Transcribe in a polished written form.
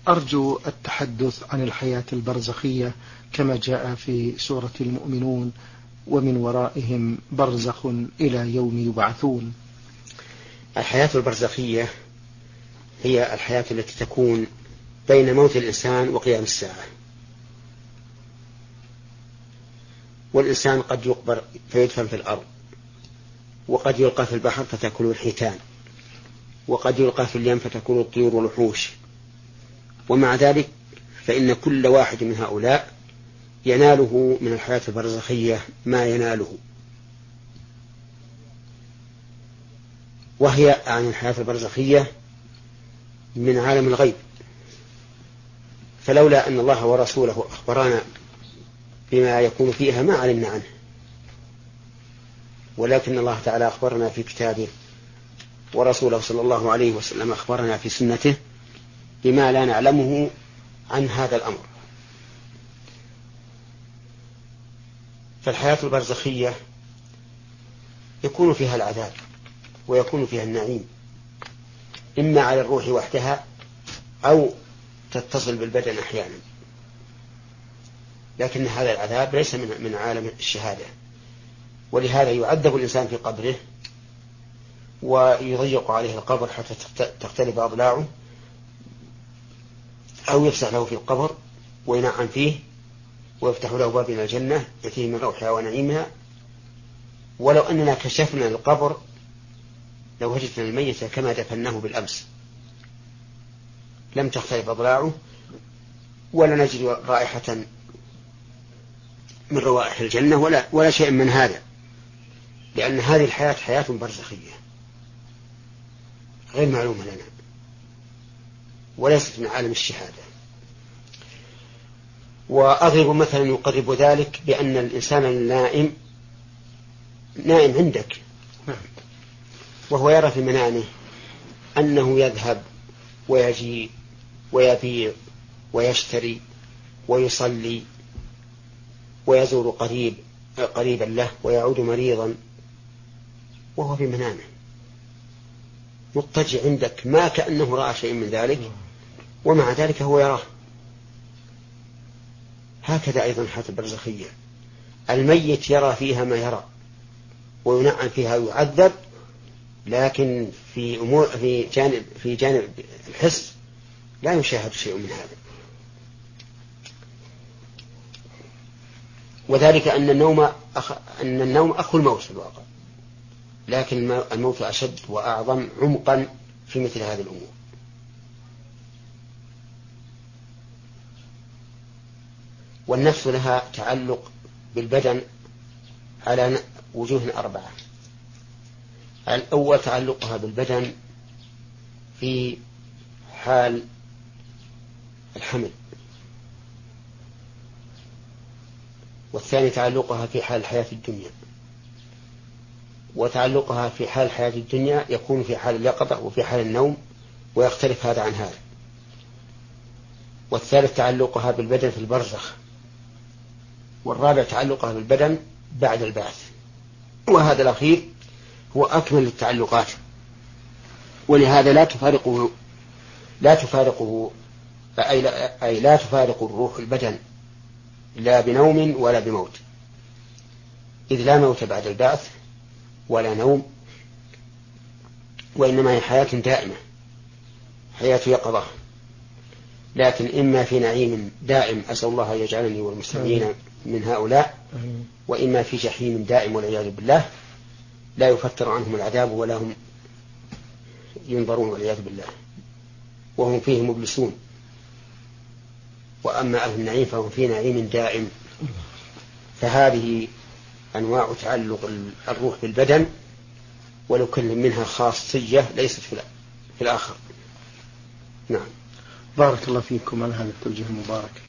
أرجو التحدث عن الحياة البرزخية كما جاء في سورة المؤمنون: ومن ورائهم برزخ إلى يوم يبعثون. الحياة البرزخية هي الحياة التي تكون بين موت الإنسان وقيام الساعة. والإنسان قد يقبر فيدفن في الأرض، وقد يلقى في البحر فتأكله الحيتان، وقد يلقى في اليم فتأكله الطيور والوحوش. ومع ذلك فإن كل واحد من هؤلاء يناله من الحياة البرزخية ما يناله، وهي عن الحياة البرزخية من عالم الغيب. فلولا أن الله ورسوله أخبرانا بما يكون فيها ما علمنا عنه، ولكن الله تعالى أخبرنا في كتابه، ورسوله صلى الله عليه وسلم أخبرنا في سنته بما لا نعلمه عن هذا الأمر. فالحياة البرزخية يكون فيها العذاب ويكون فيها النعيم، إما على الروح وحدها أو تتصل بالبدن أحيانا، لكن هذا العذاب ليس من عالم الشهادة. ولهذا يعذب الإنسان في قبره ويضيق عليه القبر حتى تختلف أضلاعه، أو يفسح له في القبر وينعم فيه ويفتح له باب من الجنة يأتيه من روحها ونعيمها. ولو أننا كشفنا القبر لو وجدنا الميت كما دفناه بالأمس لم تختلف أضلاعه ولا نجد رائحة من روائح الجنة ولا شيء من هذا، لأن هذه الحياة حياة برزخية غير معلومة لنا وليست من عالم الشهادة. وأضرب مثلا يقرب ذلك بأن الإنسان النائم نائم عندك، وهو يرى في منامه أنه يذهب ويجيء ويبيع ويشتري ويصلي ويزور قريبا له ويعود مريضا، وهو في منامه مضطجع عندك ما كأنه رأى شيء من ذلك، ومع ذلك هو يراه. هكذا أيضا الحياة البرزخية، الميت يرى فيها ما يرى وينعم فيها ويعذب، لكن في جانب الحس لا يشاهد شيء من هذا. وذلك أن النوم أخو الموت في الواقع، لكن الموت أشد وأعظم عمقا في مثل هذه الأمور. والنفس لها تعلق بالبدن على وجوه 4. الأول تعلقها بالبدن في حال الحمل، والثاني تعلقها في حال الحياة الدنيا. وتعلقها في حال الحياة الدنيا يكون في حال اليقظة وفي حال النوم، ويختلف هذا عن هذا. والثالث تعلقها بالبدن في البرزخ، والرابع تعلقها بالبدن بعد البعث. وهذا الأخير هو أكمل التعلقات، ولهذا لا تفارق الروح البدن لا بنوم ولا بموت، إذ لا موت بعد البعث ولا نوم، وإنما هي حياة دائمة، حياة يقظة، لكن إما في نعيم دائم أسأل الله يجعلني والمسلمين من هؤلاء، وإما في جحيم دائم والعياذ بالله لا يفتر عنهم العذاب ولا هم ينظرون والعياذ بالله، وهم فيه مبلسون. وأما أهل النعيم فهم في نعيم دائم. فهذه أنواع تعلق الروح بالبدن، ولكل منها خاصية ليست في الآخر. نعم. بارك الله فيكم على هذا التوجيه المبارك.